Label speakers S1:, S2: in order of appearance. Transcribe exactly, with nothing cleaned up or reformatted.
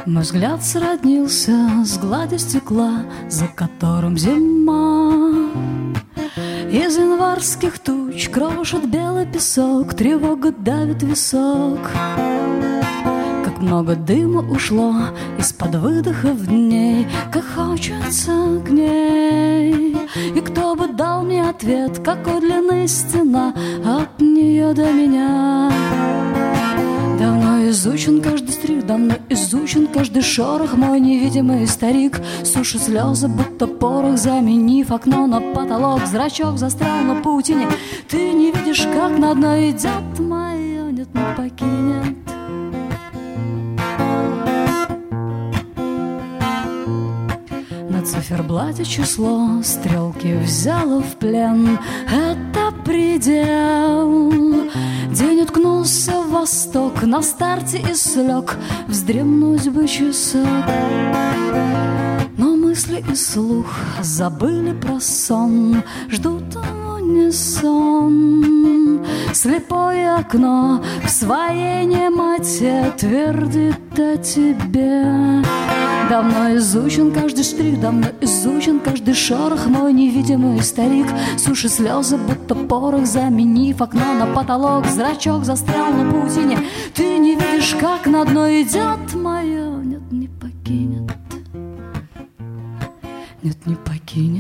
S1: Мой взгляд сроднился с гладью стекла, за которым зима. Из январских туч крошит белый песок, тревога давит висок. Как много дыма ушло из-под выдохов дней, как хочется к ней. И кто бы дал мне ответ, какой длины стена от нее до меня. Давно изучен каждый стрих, давно изучен каждый шорох. Мой невидимый старик сушит слезы, будто порох, заменив окно на потолок. Зрачок застрял на паутине. Ты не видишь, как на дно идет мое, нет, не покинет. На циферблате число стрелки взяло в плен. Это предел. День уткнулся в восток, на старте и слег, вздремнуть бы часок. Но мысли и слух забыли про сон, ждут унисон. Слепое окно в своей немоте твердит о тебе. Давно изучен каждый штрих, давно изучен каждый шорох. Мой невидимый старик сушит слезы, будто порох, заменив окно на потолок. Зрачок застрял на паутине. Ты не видишь, как на дно идет мое, нет, не покинет. Нет, не покинет.